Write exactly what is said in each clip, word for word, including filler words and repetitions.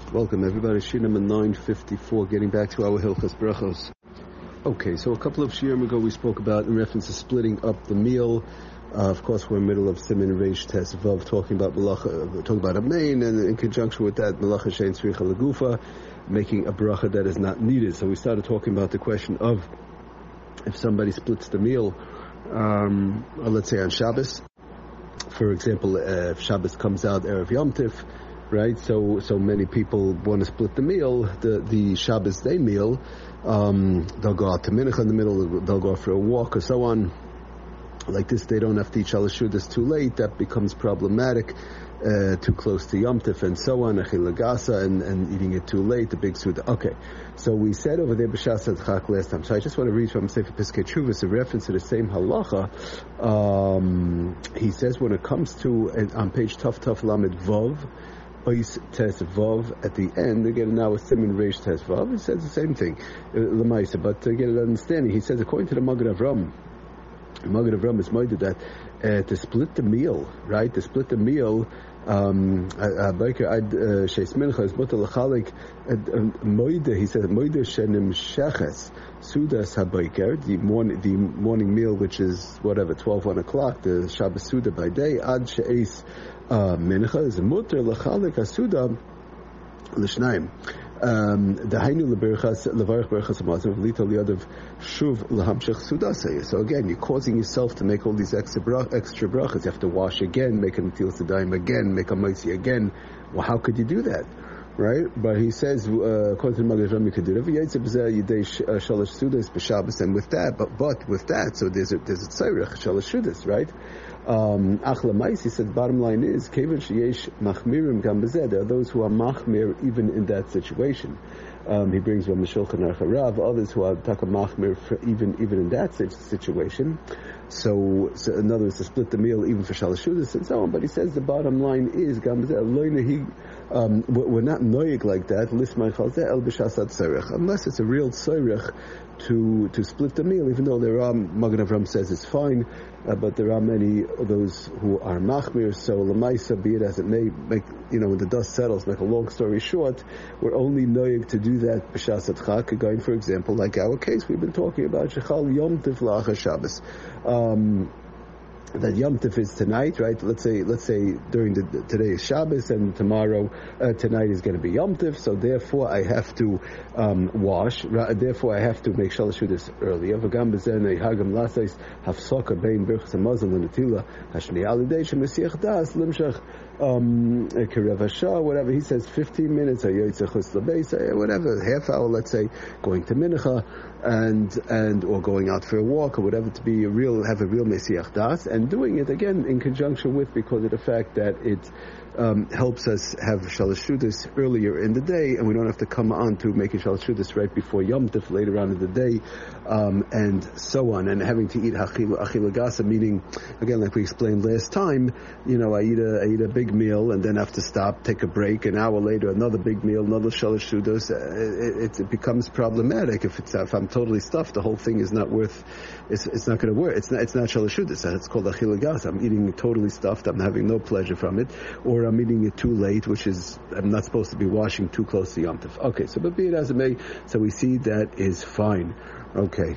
Welcome everybody, Shir number nine fifty-four, getting back to our Hilchas Brachos. Okay, so a couple of Shirim ago we spoke about in reference to splitting up the meal. Uh, of course, we're in the middle of Siman Reish Tes Vav, talking about Malacha, talking about a main, and in conjunction with that, Malacha Shein Tzricha Legufa, making a bracha that is not needed. So we started talking about the question of if somebody splits the meal, um, or let's say on Shabbos, for example, uh, if Shabbos comes out Erev Yom Tif, right? So, so many people want to split the meal, the the Shabbos day meal. Um, they'll go out to Mincha in the middle. They'll go for a walk or so on. Like this, they don't have to eat Shalashud too late. That becomes problematic. Uh, too close to Yom Tif and so on, Achila Gasa, and, and eating it too late, the big Suda. Okay, so we said over there B'Shas Adchak last time. So I just want to read from Sefer Piskei Teshuvos a reference to the same halacha. Um, he says when it comes to uh, on page Taf Taf Lamed Vov. Ois Tes Vav at the end, again now with Siman Reish Tes Vav, he says the same thing, Lamaisa, but to get an understanding, he says according to the Magen Avram, the Magen Avram is moided that uh, to split the meal, right, to split the meal, um, Baker Ad Sheis Mincha is Mutal Chalik Moide, he says Moide Shenim Sheches Sudas HaBaker, the morning the morning meal, which is whatever twelve one o'clock, the Shabbos Suda by day, Ad Sheis Uh, mincha is muter lechalik hasuda l'shnaim. The hainu leberachas levarich berachas hamazon v'lita liyadav shuv lahamshech sudasei. So again, you're causing yourself to make all these extra brach, extra brachas. You have to wash again, make a netilas yadayim again, make a ma'asi again. Well, how could you do that? Right, but he says, uh, according to the Magen Avram, you could do it. Shalosh Sudas b'Shabbos, and with that, but but with that, so there's a there's a tzarich Shalosh Sudas, right? Achla Mais, he said, bottom line is, Kevin sheyesh machmirim gam b'zeh. There are those who are machmir even in that situation. Um, he brings one Meshulchan Aruch Harav, others who are taka machmir even even in that situation. So, so in other words, to split the meal even for Shalosh Sudas and so on. But he says the bottom line is gam b'zeh. Um, we're not noyig like that, unless it's a real tzorich to to split the meal, even though there are, Magen Avram says it's fine, uh, but there are many of those who are machmir, so lamaisa, be it as it may, make, you know, when the dust settles, make a long story short, we're only noyig to do that b'shas adchak, going, for example, like our case, we've been talking about shechal yom tiv la'achar Shabbos. Um, that Yom Tif is tonight, right? Let's say, let's say during the today is Shabbos and tomorrow, uh, tonight is going to be Yom Tif. So therefore, I have to um, wash. Ra- therefore, I have to make Shalosh Sudas earlier. V'gam b'zenei hagam lasais hafsoka bein birchas hamazon l'netila hashni alidei shemesiach das limshach kerevasha, whatever. He says fifteen minutes, whatever, half hour, let's say, going to Mincha, and and or going out for a walk or whatever, to be a real, have a real Mesiach Das, and doing it again in conjunction with, because of the fact that it um, helps us have Shalosh Sudas earlier in the day, and we don't have to come on to making Shalosh Sudas right before Yom Tif later on in the day, um, and so on, and having to eat Achila Gasa, meaning, again, like we explained last time, you know, I eat a, I eat a big meal and then have to stop, take a break, an hour later another big meal, another Shalosh Sudas. It, it, it becomes problematic if it's if I'm totally stuffed. The whole thing is not worth. It's, it's not going to work. It's not. It's not Shalosh Sudas. It's called Achila Gasa. I'm eating totally stuffed. I'm having no pleasure from it, or I'm eating it too late, which is I'm not supposed to be washing too close to Yom Tov. Okay, so but be it as it may. So we see that is fine. Okay.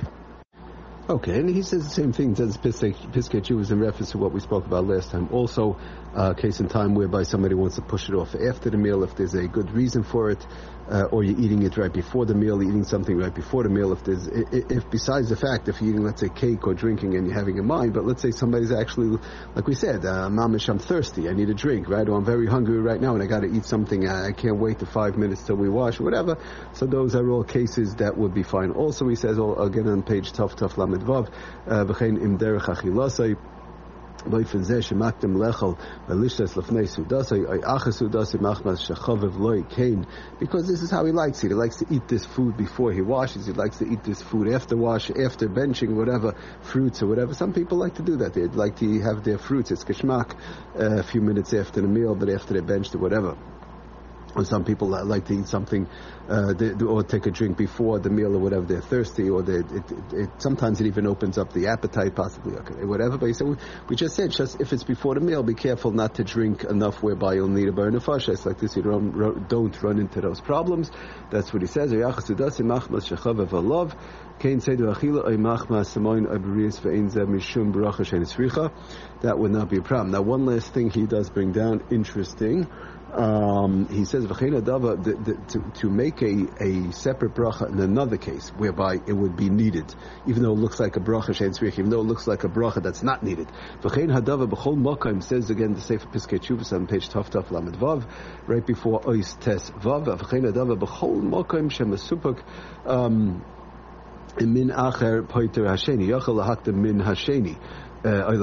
Okay, and he says the same thing. He says Piskei Teshuvos in reference to what we spoke about last time. Also, uh, case in time whereby somebody wants to push it off after the meal if there's a good reason for it, uh, or you're eating it right before the meal, eating something right before the meal. If there's, if, if besides the fact, if you're eating, let's say, cake or drinking and you're having a mind, but let's say somebody's actually, like we said, uh, mamish, I'm thirsty, I need a drink, right? Or I'm very hungry right now and I got to eat something. I can't wait the five minutes till we wash, or whatever. So those are all cases that would be fine. Also, he says, oh, again on page Taf Taf Lamed Vav, v'chein im derech achilasai. Because this is how he likes it. He likes to eat this food before he washes. He likes to eat this food after wash, after benching, whatever, fruits or whatever. Some people like to do that. They'd like to have their fruits. It's kishmak uh, a few minutes after the meal, but after they benched or whatever. Or some people like to eat something, uh, they, or take a drink before the meal or whatever. They're thirsty, or they, it, it, it, sometimes it even opens up the appetite, possibly, okay, whatever. But he said, we, we just said, just if it's before the meal, be careful not to drink enough whereby you'll need a bar nefesh. It's like this, you don't, don't run into those problems. That's what he says. That would not be a problem. Now, one last thing he does bring down, interesting. Um, he says to, to make a, a separate bracha in another case whereby it would be needed, even though it looks like a bracha shein tzrich, even though it looks like a bracha that's not needed. Says again the Sefer Piskei Teshuvos on page Taf Taf Lamed Vav, right before Ois Tes Vav. Um, min acher poiter hasheni yachal lahakta min hasheni. Al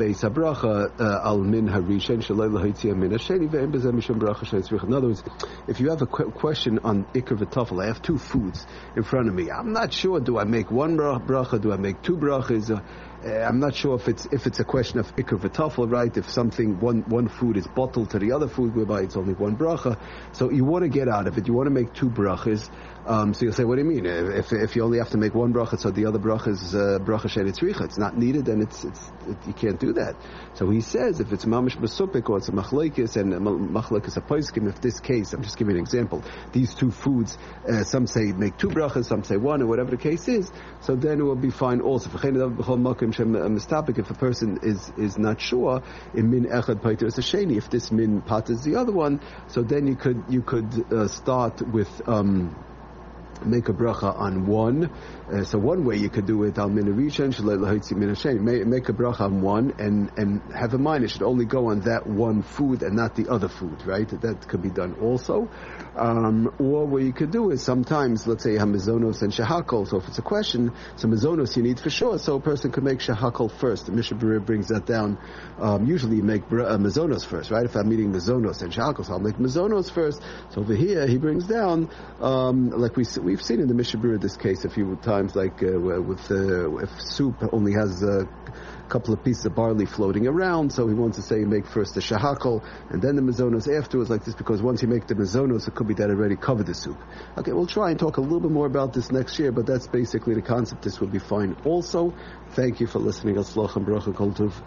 min harishen shalei lahitziah min hasheni ve'en bezeh mishum bracha shein tzrich. In other words, if you have a qu- question on ikar v'tafel, I have two foods in front of me. I'm not sure. Do I make one bracha? Do I make two brachas? Uh, I'm not sure if it's if it's a question of ikar v'tafel, right? If something one one food is bottled to the other food, whereby it's only one bracha. So you want to get out of it. You want to make two brachas. Um, so you'll say, what do you mean? If if you only have to make one bracha, so the other bracha is uh, bracha shein tzricha, it's not needed, then it's it's it, you can't do that. So he says, if it's mamish besupik or it's a machlekes and machlekes a poskim, if this case, I'm just giving an example, these two foods, uh, some say make two brachas, some say one, or whatever the case is, so then it will be fine also. If a person is is not sure, in min echad paiter is a sheni, if this min pat is the other one, so then you could you could uh, start with um, make a bracha on one. Uh, so one way you could do it, al min harishen shalei lahitzi min hasheni. Make a bracha on one and and have in mind it should only go on that one food and not the other food, right? That could be done also. Um, or what you could do is sometimes, let's say you have mezonos and shehakol. So if it's a question, so mezonos you need for sure. So a person could make shehakol first. The Mishnah Berurah brings that down. Um, usually you make bra- uh, mezonos first, right? If I'm eating mezonos and shehakol, so I'll make mezonos first. So over here he brings down, um, like we we've seen in the Mishnah Berurah this case a few times. Like uh, with uh, if soup only has a couple of pieces of barley floating around, so he wants to say make first the shehakol and then the mezonos afterwards, like this, because once you make the mezonos, it could be that already covered the soup. Okay, we'll try and talk a little bit more about this next year, but that's basically the concept. This will be fine also. Thank you for listening. Aslach and bracha kol tov.